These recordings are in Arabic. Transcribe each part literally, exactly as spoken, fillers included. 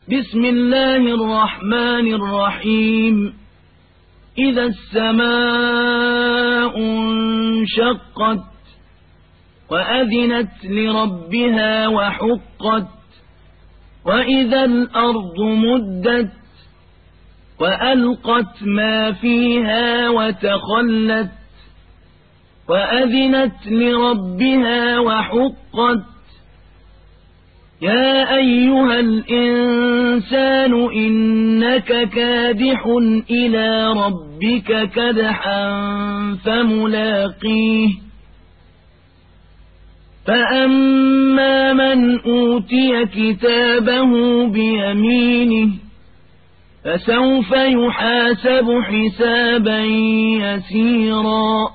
بسم الله الرحمن الرحيم إذا السماء انشقت وأذنت لربها وحقت وإذا الأرض مدت وألقت ما فيها وتخلت وأذنت لربها وحقت يا أيها الإنسان إنك كادح إلى ربك كدحا فملاقيه فأما من أوتي كتابه بيمينه فسوف يحاسب حسابا يسيرا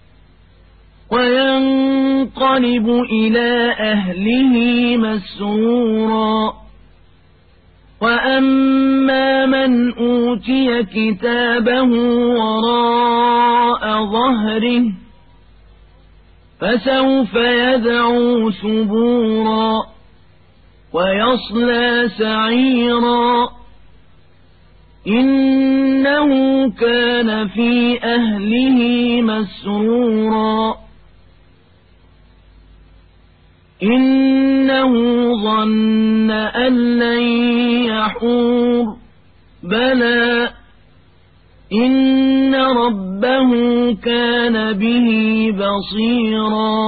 وينقلب إلى أهله مسرورا وأما من أوتي كتابه وراء ظهره فسوف يدعو ثبورا ويصلى سعيرا إنه كان في أهله مسرورا إنه ظن أن لن يحور بلى إن ربه كان به بصيرا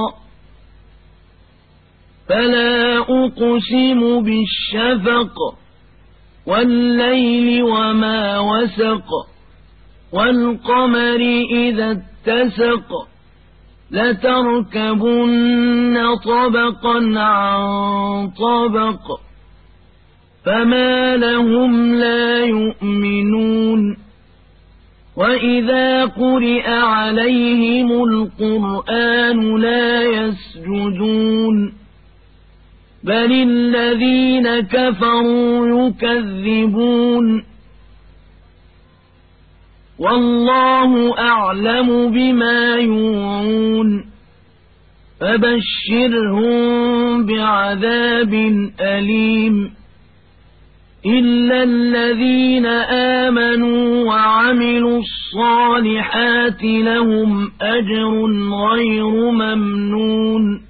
فلا أقسم بالشفق والليل وما وسق والقمر إذا اتسق لتركبن طبقا عن طبق فما لهم لا يؤمنون وإذا قرئ عليهم القرآن لا يسجدون بل الذين كفروا يكذبون والله أعلم بما يوعون فبشرهم بعذاب أليم إلا الذين آمنوا وعملوا الصالحات لهم أجر غير ممنون